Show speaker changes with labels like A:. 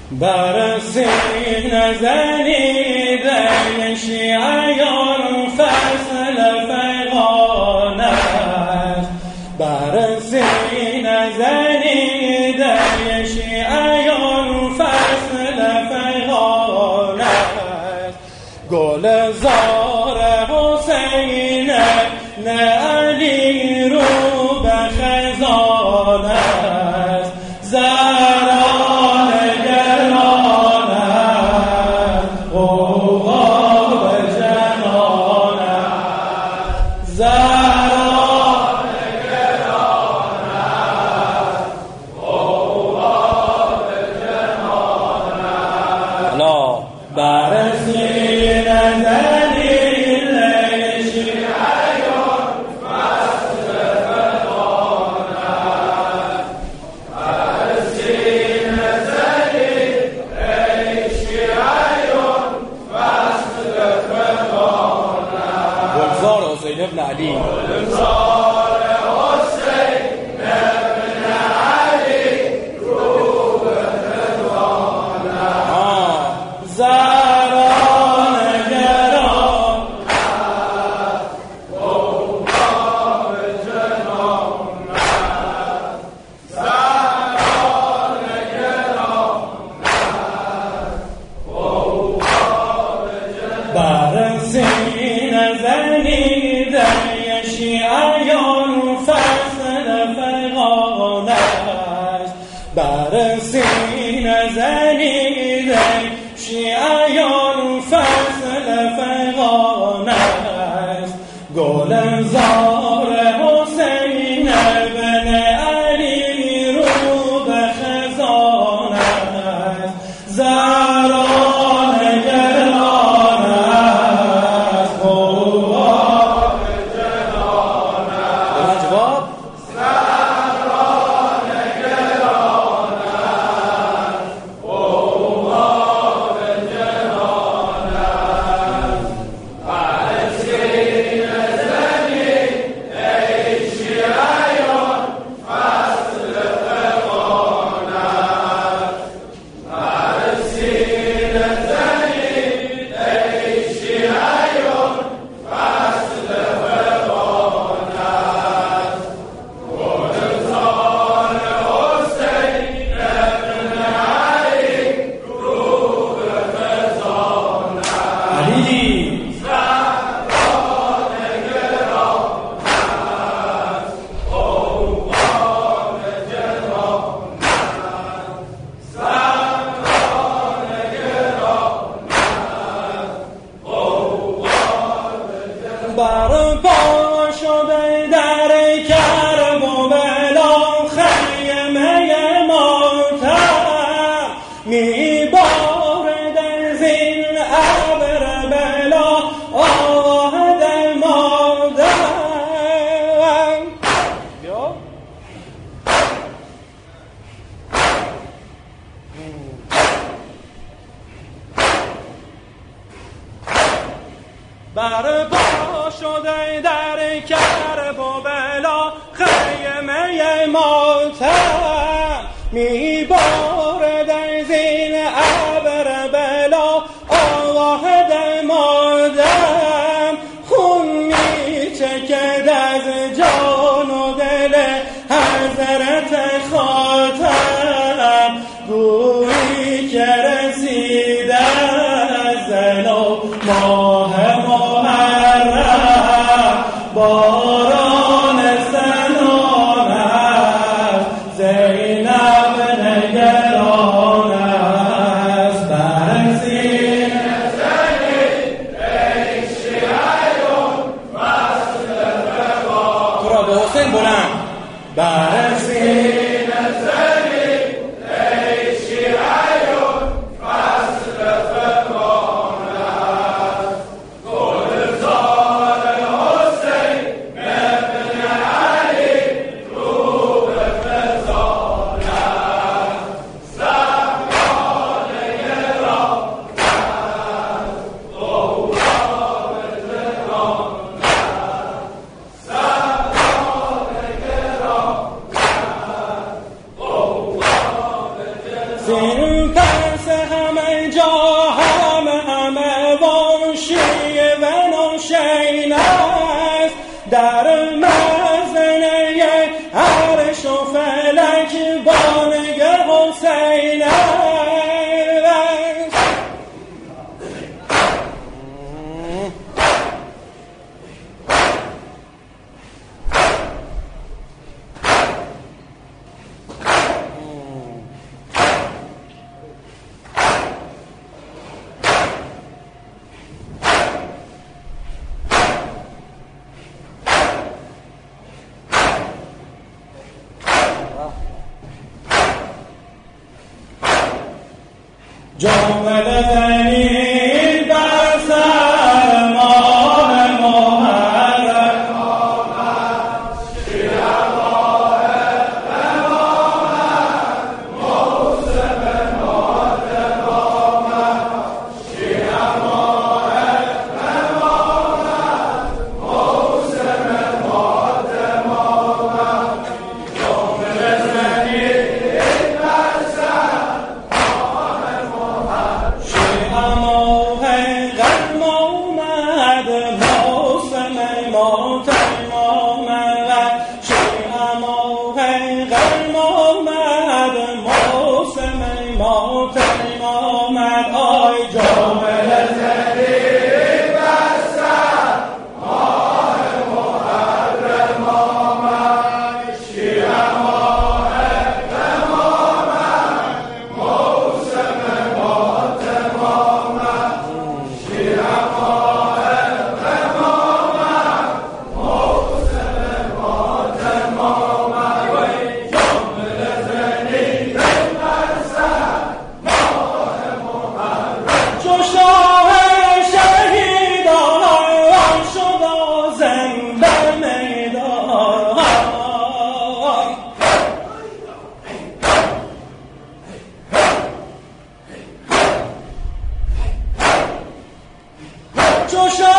A: بر سینه زنیده شیعیان فصل فیغان است. بر سینه زنیده شیعیان فصل فیغان است. گل زار حسین نه علی رو به خزان است.
B: ابن علی
A: بر سینه زنیده شیعیان فصل فیغان است. گل زار حسین بن علی رو به خزان است. زهرا نگران است، قوا به جنان است.
B: جواب
A: برپا شده در کرب و بلا خیمه ماتم میبارد از این ابر بلا آه دل مادم. برپا شده در کرب و بلا خیمه ماتم میبارد از این ابر بلا آه دل مادم. خون میچکد از جان و دل حضرت خاتم، گویی که رسیده از زن و ماه باران سنان است. زینب نگران است. بر سینه زنیده شیعیان فصل فیغان.
B: تو را به حسین بلند.
A: بر سینه زنیده شیعیان فصل بس همه جا همه وانشیه و نوشین است در مزنه عرش و فلک بانگ حسین است. جمله زنید بر سر ماه محرم آمد شیعه ماه امامت موسم ماتم آمد شیعه ماه امامت موسم ماتم آمد جمله زنید بر سر Joshua!